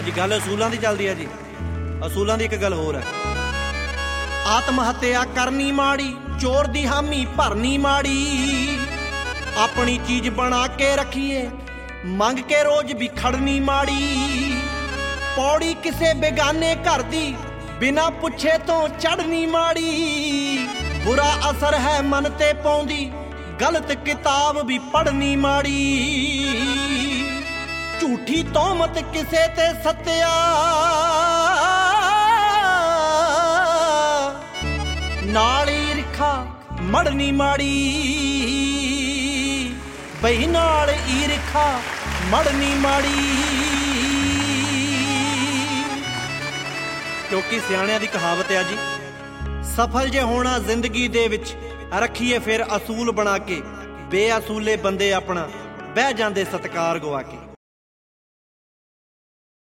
ਹਾਂਜੀ, ਗੱਲ ਅਸੂਲਾਂ ਦੀ ਚੱਲਦੀ ਹੈ ਜੀ। ਅਸੂਲਾਂ ਦੀ ਇੱਕ ਗੱਲ ਹੋਰ ਹੈ, ਆਤਮ ਹੱਤਿਆ ਕਰਨੀ ਮਾੜੀ, ਚੋਰ ਦੀ ਹਾਮੀ ਭਰਨੀ ਮਾੜੀ। ਆਪਣੀ ਚੀਜ਼ ਬਣਾ ਕੇ ਰੱਖੀਏ, ਮੰਗ ਕੇ ਰੋਜ਼ ਵੀ ਖੜਨੀ ਮਾੜੀ। ਪੌੜੀ ਕਿਸੇ ਬੇਗਾਨੇ ਘਰ ਦੀ, ਬਿਨਾਂ ਪੁੱਛੇ ਤੋਂ ਚੜ੍ਹਨੀ ਮਾੜੀ। ਬੁਰਾ ਅਸਰ ਹੈ ਮਨ ਤੇ ਪਾਉਂਦੀ, ਗਲਤ ਕਿਤਾਬ ਵੀ ਪੜ੍ਹਨੀ ਮਾੜੀ। ਝੂਠੀ ਤੋਹਮਤ ਕਿਸੇ ਤੇ ਸੱਤਿਆ, ਨਾਲ ਹੀ ਰਿਖਾ ਮੜਨੀ ਮਾੜੀ। ਬਈ ਨਾਲ ਹੀ ਰਿਖਾ ਮੜਨੀ ਮਾੜੀ। ਕਿਉਂਕਿ ਸਿਆਣਿਆਂ ਦੀ ਕਹਾਵਤ ਹੈ ਜੀ, ਸਫਲ ਜੇ ਹੋਣਾ ਜ਼ਿੰਦਗੀ ਦੇ ਵਿੱਚ, ਰੱਖੀਏ ਫਿਰ ਅਸੂਲ ਬਣਾ ਕੇ। ਬੇਅਸੂਲੇ ਬੰਦੇ ਆਪਣਾ ਬਹਿ ਜਾਂਦੇ ਸਤਿਕਾਰ ਗਵਾ ਕੇ।